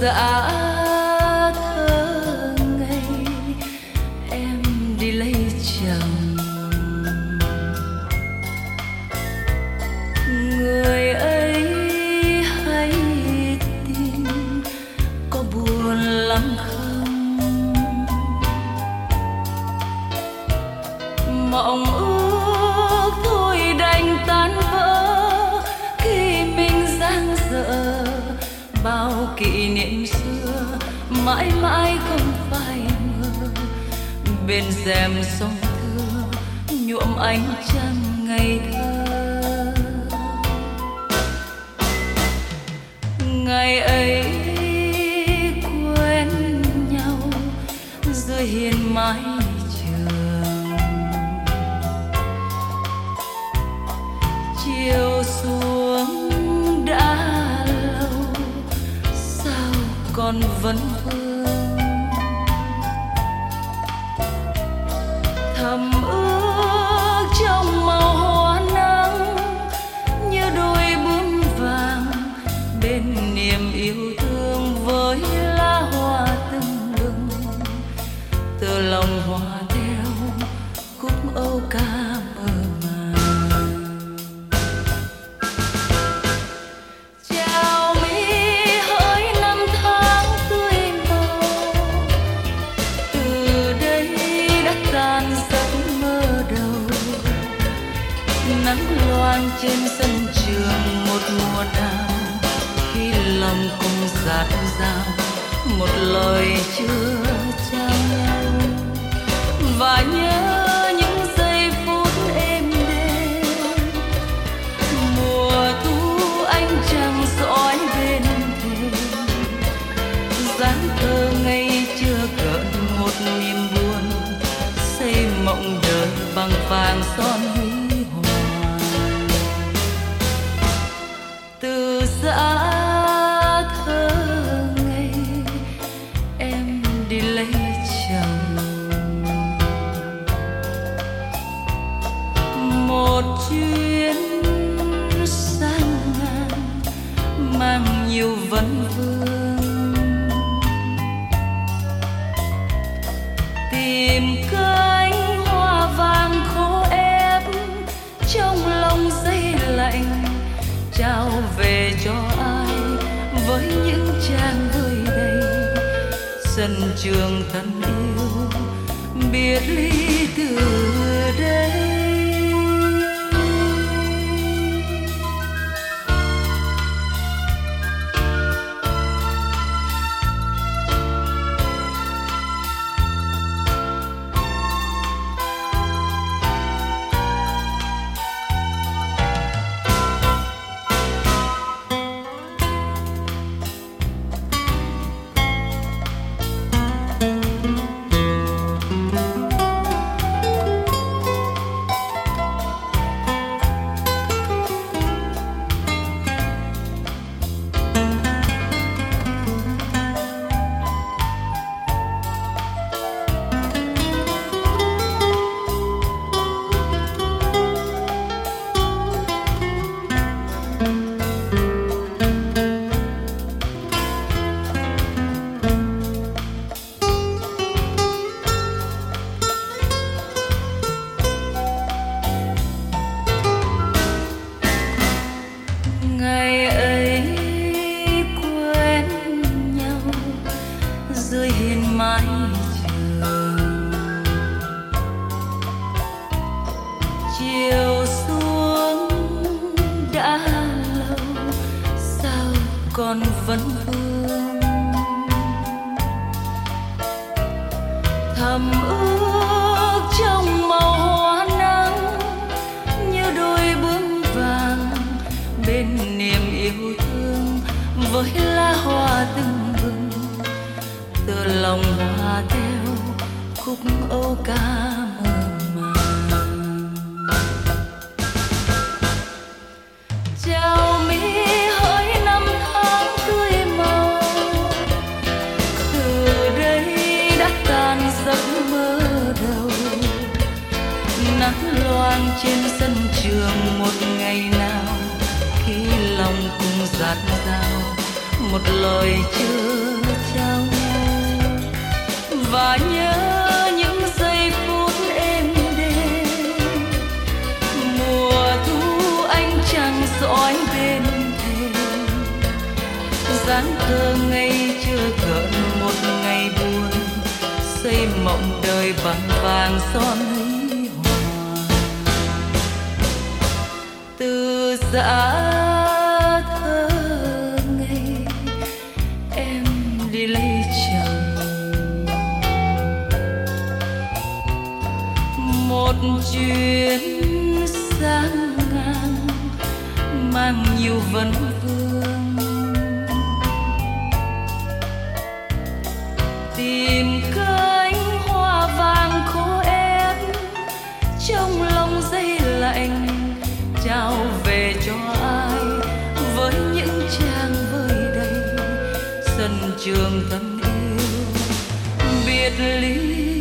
dã thơ ngây em đi lấy chồng. Người ấy hãy tin, có buồn lắm không? Mộng ước thôi đành tan vỡ khi mình dang dở, bao kỷ niệm xưa mãi mãi không phai mờ. Bên rèm sông thưa nhuộm ánh trăng ngày thơ. Ngày ấy quen nhau dưới hiên mái trường, chiều xuống đã lâu sao còn vẫn vương. Thầm ước trong màu hoa nắng như đôi bướm vàng, bên niềm yêu thương với lá hoa tưng bừng. Từ lòng hoa theo khúc âu ca mơ màng. Chào mi hỡi năm tháng tươi màu, từ đây đã tan giấc mơ đầu. Nắng loang trên sân trường một mùa nào, khi lòng cùng dạt dào một lời chưa trao nhau. Và nhớ những giây phút êm đêm, mùa thu ánh trăng dõi bên thềm. Dáng thơ ngây chưa cợt một niềm buồn, xây mộng đời bằng vàng son huy hoàng. Từ dã thơ ngây em đi lấy chồng. Một chuyến sang ngàn mang nhiều vấn vương, tìm cánh hoa vàng khô ép trong lòng giây lạnh, trao về cho ai với những trang vơi đầy. Sân trường thân yêu biệt ly từ đây. Ngày ấy quen nhau dưới hiên mái trường, chiều xuống đã lâu sao còn vẫn vương. Thầm ước trong màu hoa nắng như đôi bướm vàng, bên niềm yêu thương với lá hoa tưng bừng. Từ lòng hoa theo khúc âu ca mơ màng. Chào mi hỡi năm tháng tươi màu, từ đây đã tan giấc mơ đầu. Nắng loang trên sân trường một ngày nào, khi lòng cùng dạt dào một lời chưa trao, và nhớ những giây phút êm đềm mùa thu anh chẳng dõi bên thềm, dáng thơ ngây chưa gợn một ngày buồn, xây mộng đời bằng vàng son huy hoàng. Từ giã thơ ngây em đi lấy chồng, một chuyến sang ngang mang nhiều vấn vương, tìm cánh hoa vàng khô ép trong lòng dây lạnh, trao về cho ai với những trang vơi đầy sân trường thân yêu biệt ly.